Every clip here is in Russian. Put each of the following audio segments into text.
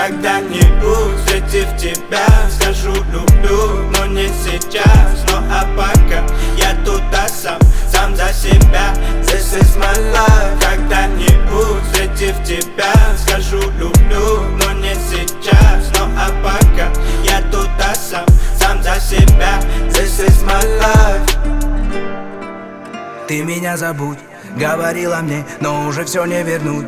Когда-нибудь, встретив тебя, скажу люблю, но не сейчас. Ну а пока я туда сам за себя. This is my life. Когда-нибудь, встретив тебя, скажу люблю, но не сейчас. Ну а пока я туда сам за себя. This is my life. Ты меня забудь, говорила мне, но уже все не вернуть.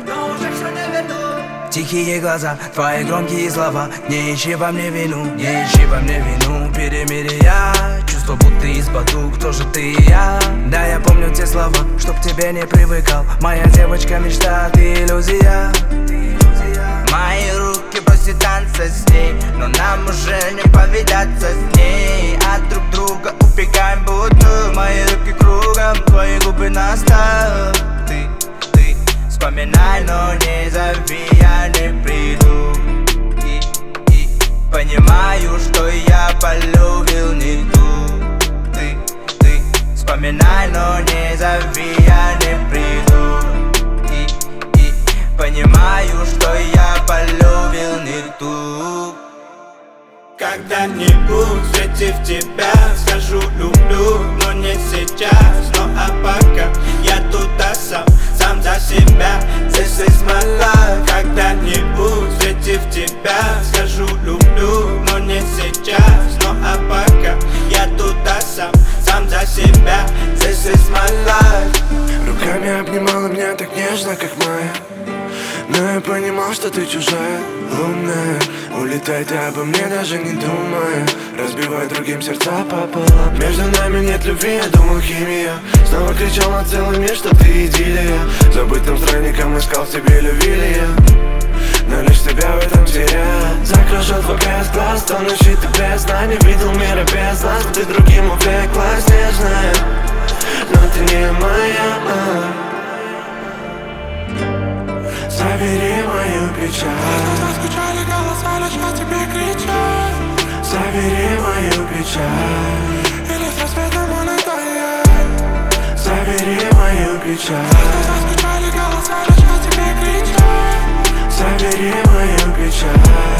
Тихие глаза, твои громкие слова. Не ищи во мне вину, не ищи во мне вину. Перемирия, чувство будто из-поду. Кто же ты и я? Да, я помню те слова, чтоб к тебе не привыкал. Моя девочка мечта, ты иллюзия. Мои руки просят танца с ней, но нам уже не повидаться с ней. От друг друга убегаем, будто мои руки кругом, твои губы настал. Ты вспоминай, но не зови, я не приду. И понимаю, что я полюбил не ту. Ты вспоминай, но не зови, я не приду. И понимаю, что я полюбил не ту. Когда-нибудь, встретив тебя, скажу люблю, но не сейчас. Ну а пока я туда сам за себя. This is my life. Когда-нибудь, встретив тебя, скажу люблю, но не сейчас. Ну а пока я туда сам за себя. This is my life. Руками обнимала меня так нежно, как моя. Но я понимал, что ты чужая, лунная. Улетай ты обо мне, даже не думая. Разбивай другим сердца пополам. Между нами нет любви, я думал химия. Снова кричал на целый мир, что ты идиллия. Забытым странником искал в тебе любви я. Но лишь тебя в этом терял. Закружил твой без глаз, тонущий ты без дна. Не видел мира без нас, ты другим увлеклась, нежная. Но ты не моя. Забери мою печаль. Заскучали голоса, лишь о тебе кричат. Забери мою печаль. Или с рассветом он и забери мою печаль. Заскучали голоса, лишь о тебе кричат. Забери мою печаль.